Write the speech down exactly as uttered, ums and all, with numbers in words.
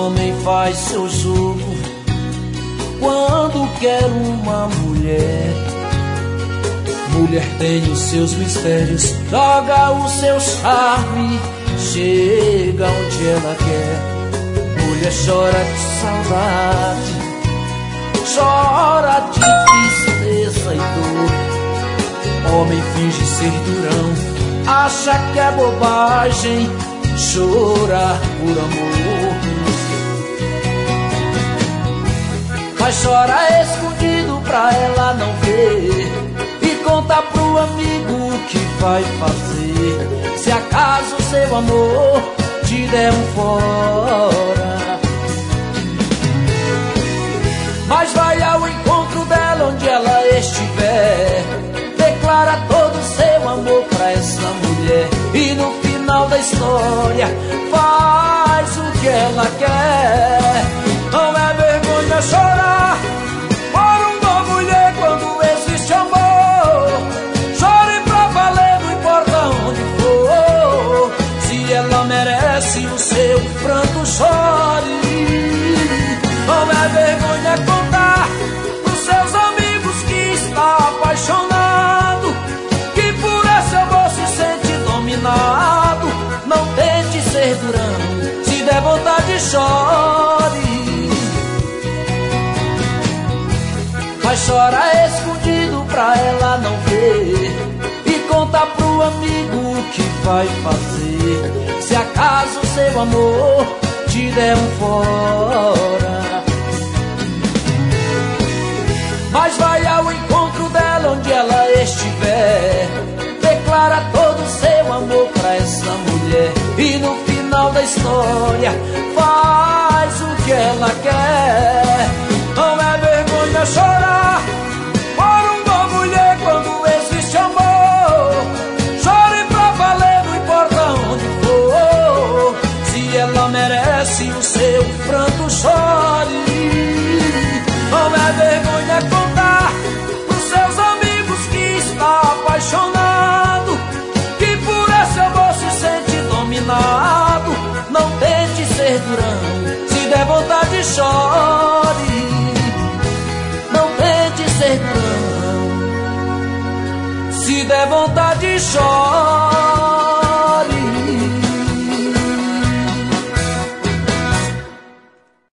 homem faz seu jogo quando quer uma mulher. Mulher tem os seus mistérios, joga o seu charme, chega onde ela quer. Mulher chora de saudade, chora de tristeza e dor. Homem finge ser durão, acha que é bobagem chorar por amor. Mas chora escondido pra ela não ver, e conta pro amigo o que vai fazer se acaso seu amor te der um fora. Mas vai ao encontro dela onde ela estiver, declara todo o seu amor pra essa mulher, e no final da história faz o que ela quer. Não é vergonha chorar por uma mulher quando existe amor. Chore pra valer, não importa onde for. Se ela merece o seu pranto, chore. Não é vergonha contar pros seus amigos que está apaixonado, que por esse amor se sente dominado. Não tente ser durão, se der vontade chore. Mas chora escondido pra ela não ver, e conta pro amigo o que vai fazer se acaso seu amor te der um fora. Mas vai ao encontro dela onde ela estiver, declara todo o seu amor pra essa mulher, e no final da história faz o que ela quer. Não é vergonha chorar por uma mulher quando existe amor. Chore pra valer, não importa onde for. Se ela merece o seu pranto, chore. Não é vergonha contar pros seus amigos que está apaixonado, que por esse amor se sente dominado. Não tente ser durão, se der vontade chore. Se der vontade, chora.